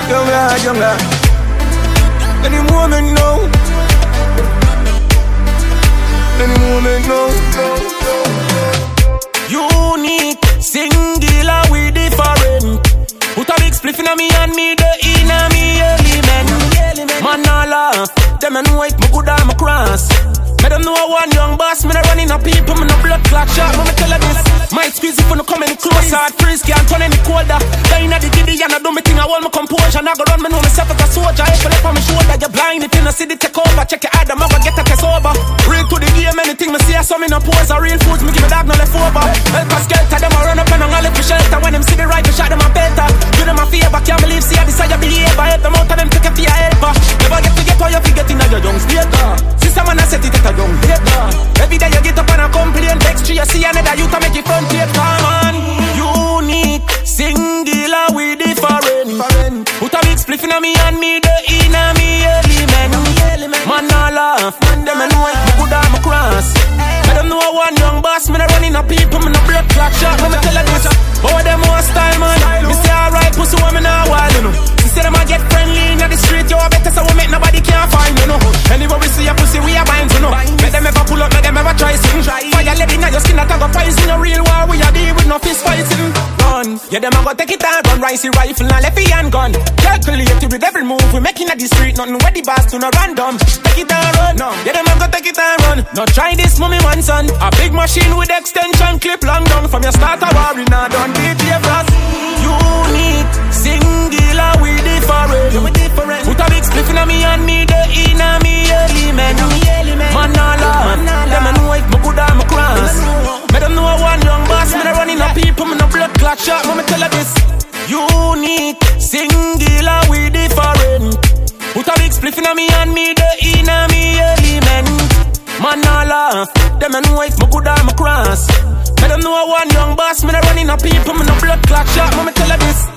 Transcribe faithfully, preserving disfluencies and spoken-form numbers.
Young lad, young lad. Any moment now. Any moment now. Unique, singular, we different. Put a big spliff in me and me the inna me element. Man all laugh, them a know it, me good and me cross. Me them know one young boss, me no running a people, me no blood clot shot. Me tell her this, might squeeze if you no come any closer. Freeze can't turn any colder. Dying at the giddy and I do me thing, I hold my composure. Now go run, me know myself as a soldier. If you left on my shoulder, you're blind. If you no see the take over, check your eye, I'm gonna get a test over. Real to the game, anything me see, I saw me no pose. A real foods, me give me dog no left over. Help us skelter, them a run up and I'm gonna for shelter. When them see the right, we shot them a better. Do them a favor, can't believe, see I decide your behavior. Help them out of them, take it for your helper. Never get to get how you forget in your young state. Sister man, I set it at a young date. Every day you get up and I complain. Text to you, see another you to make it front tape. Come on, unique, singular, we different. Put a big spliff in me and me the inna me element. Man all laugh, them a know it, me good and me cross. Me them know one young boss, me no running a people, me no blood clot shot. Me tell her this, how them want style man. Me say alright, pussy woman now wild you know. She say them a get friendly in the street, you a better so we make nobody can't find you know. Anyway we see a pussy we a bind you know. Make them ever pull up, make them ever try sing. Fire lady now your skin that a go poison. A real war we a deal with no fist fighting. Gun, yeah them a go take it and run. Ricey rifle and left hand gun. Calculated with every move we making at the street. Nothing where the boss do no random. Take it and run, no. Yeah them a go take it and run. Now try this mummy man son. A big machine with extension clip long down. From your starter war we not done D J fast. Unique, singular, we different. Put a big spliff in me and me the inna me element. Man all laugh, them a know it, me good and me cross. Me them know one young boss, me no running a people, me no blood clot shot. Me tell her this, unique, singular, we different. Put a big spliff in me and me the inna me element. Man all laugh, them a know it, me good and me cross. Me them know one young boss, me no running a people, me no blood clot shot. Me tell her this.